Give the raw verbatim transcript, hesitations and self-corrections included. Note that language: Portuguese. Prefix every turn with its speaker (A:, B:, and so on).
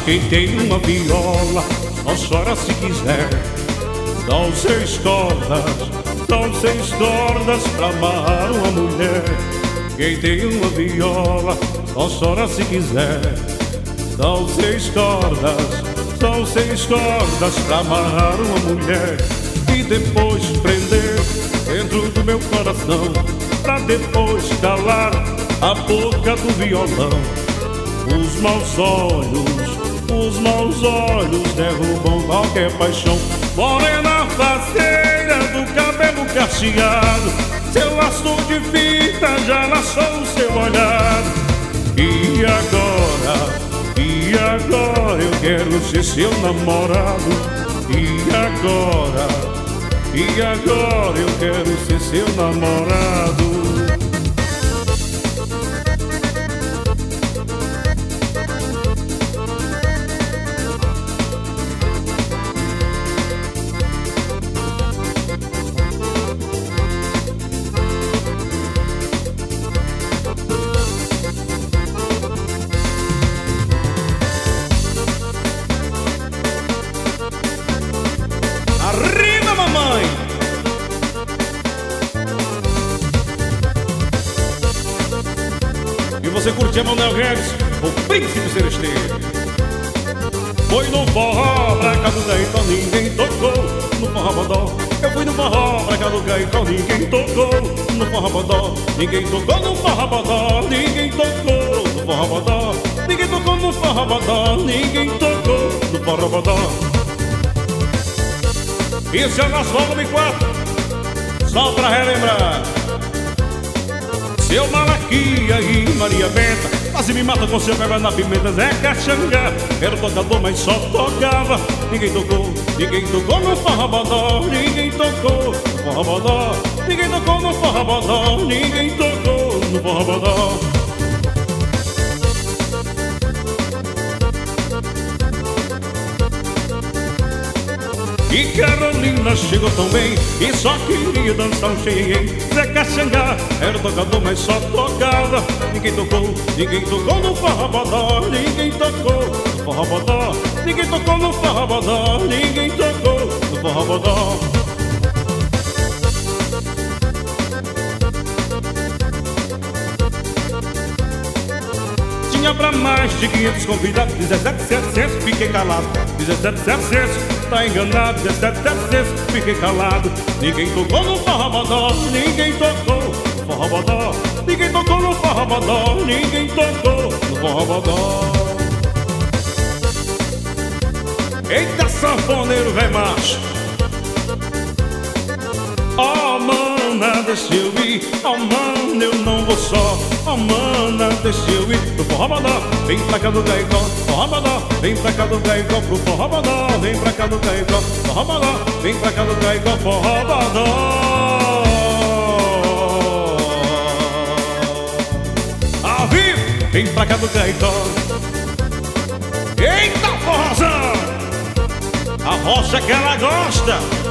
A: quem tem uma viola só chora se quiser. São seis cordas, são seis cordas pra amarrar uma mulher. Quem tem uma viola só chora se quiser. São seis cordas, são seis cordas pra amarrar uma mulher. E depois prender dentro do meu coração, pra depois calar a boca do violão. Os maus olhos, os maus olhos derrubam qualquer paixão. Morena faceira do cabelo cacheado, seu laço de fita já laçou o seu olhar. E agora, e agora eu quero ser seu namorado. E agora, e agora eu quero ser seu namorado.
B: Arriba, mamãe! E você curte a Manuel Guedes, o príncipe seresteiro. Foi no forró pra cá do Gaitão, ninguém tocou no forró bodó. Eu fui no forró pra cá do Gaitão, ninguém tocou no forró bodó. Ninguém tocou no forró bodó, ninguém tocou no forró bodó. Ninguém tocou no forró bodó, ninguém tocou no forró bodó. Esse é o nosso volume quatro, só pra relembrar. Seu Malaquia e Maria Benta quase me matam com seu pé na pimenta. Zé Caxangá era o tocador, mas só tocava. Ninguém tocou, ninguém tocou no forró bodó. Ninguém tocou no forró bodó. Ninguém tocou no forró bodó. Ninguém tocou no forró bodó. E Carolina chegou tão bem e só queria dançar um xenhen. Zé Caxangá era o tocador, mas só tocava. Ninguém tocou, ninguém tocou no forró bodó. Ninguém tocou no forró bodó. Ninguém tocou no forró bodó. Ninguém tocou no forró bodó. Tinha pra mais de quinhentos convidados, dezessete mil e setecentos, fiquei calado. dezessete mil e setecentos, tá enganado, dezessete mil e setecentos, fiquei calado. Ninguém tocou no forró bodó, ninguém tocou no forró bodó. Ninguém tocou no forró bodó, ninguém tocou no forró bodó. Eita, sanfoneiro, véi macho. Oh, mana, deixa eu ir. Oh, mana, eu não vou só. Oh, mana, deixa eu ir pro forró bodó. Vem pra cá do Gaicó, forró bodó. Vem pra cá do Gaicó pro forró bodó. Vem pra cá do Gaicó, forró bodó. Vem pra cá do Gaicó, forró bodó. Ao vivo, vem pra cá do Gaicó. Eita, forrozão! A rocha que ela gosta.